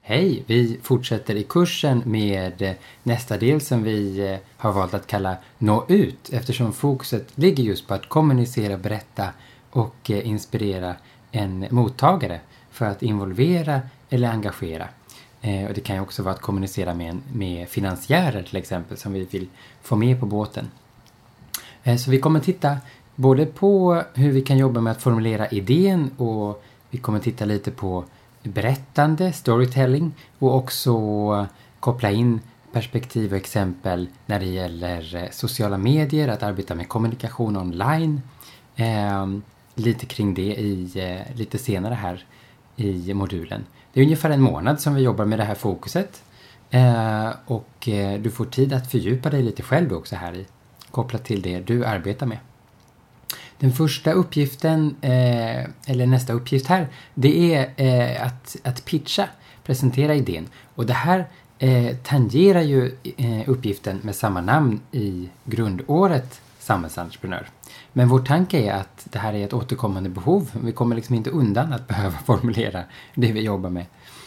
Hej, vi fortsätter i kursen med nästa del som vi har valt att kalla Nå ut, eftersom fokuset ligger just på att kommunicera, berätta och inspirera en mottagare för att involvera eller engagera. Och det kan ju också vara att kommunicera med finansiärer till exempel som vi vill få med på båten. Så vi kommer titta både på hur vi kan jobba med att formulera idén och vi kommer titta lite på berättande, storytelling och också koppla in perspektiv och exempel när det gäller sociala medier, att arbeta med kommunikation online. Lite kring det lite senare här i modulen. Det är ungefär en månad som vi jobbar med det här fokuset och du får tid att fördjupa dig lite själv också här kopplat till det du arbetar med. Den första uppgiften, eller nästa uppgift här, det är att pitcha, presentera idén. Och det här tangerar ju uppgiften med samma namn i grundåret samhällsentreprenör. Men vår tanke är att det här är ett återkommande behov. Vi kommer liksom inte undan att behöva formulera det vi jobbar med.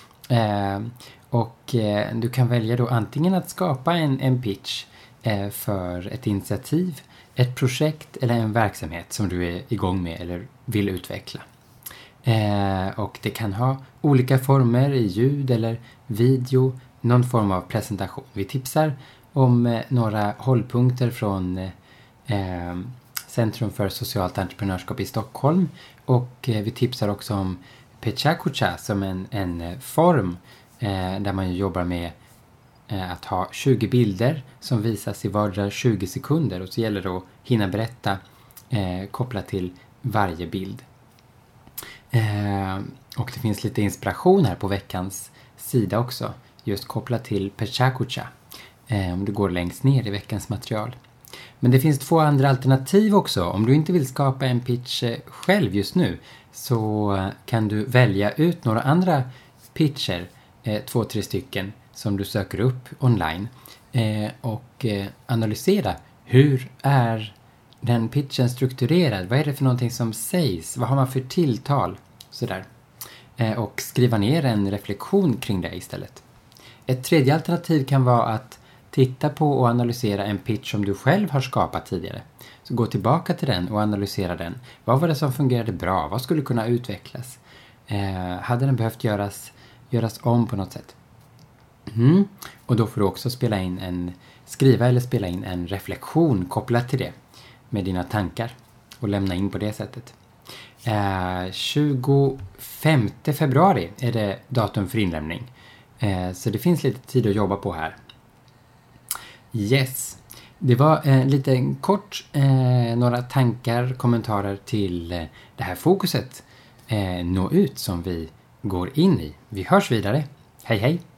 Och du kan välja då antingen att skapa en pitch för ett initiativ, ett projekt eller en verksamhet som du är igång med eller vill utveckla. Och det kan ha olika former i ljud eller video, någon form av presentation. Vi tipsar om några hållpunkter från Centrum för socialt entreprenörskap i Stockholm och vi tipsar också om Pechakucha som en form där man jobbar med att ha 20 bilder som visas i vardera 20 sekunder och så gäller det att hinna berätta kopplat till varje bild. Och det finns lite inspiration här på veckans sida också, just kopplat till Pechakucha, om du går längst ner i veckans material. Men det finns 2 andra alternativ också. Om du inte vill skapa en pitch själv just nu så kan du välja ut några andra pitcher, 2-3 stycken, som du söker upp online och analysera hur är den pitchen strukturerad, vad är det för någonting som sägs, vad har man för tilltal, sådär. Och skriva ner en reflektion kring det istället. Ett tredje alternativ kan vara att titta på och analysera en pitch som du själv har skapat tidigare. Så gå tillbaka till den och analysera den. Vad var det som fungerade bra? Vad skulle kunna utvecklas? Hade den behövt göras om på något sätt? Och då får du också skriva eller spela in en reflektion kopplat till det med dina tankar och lämna in på det sättet. 25 februari är det datum för inlämning. Så det finns lite tid att jobba på här. Yes. Det var lite kort några tankar, kommentarer till det här fokuset Nå ut som vi går in i. Vi hörs vidare. Hej hej!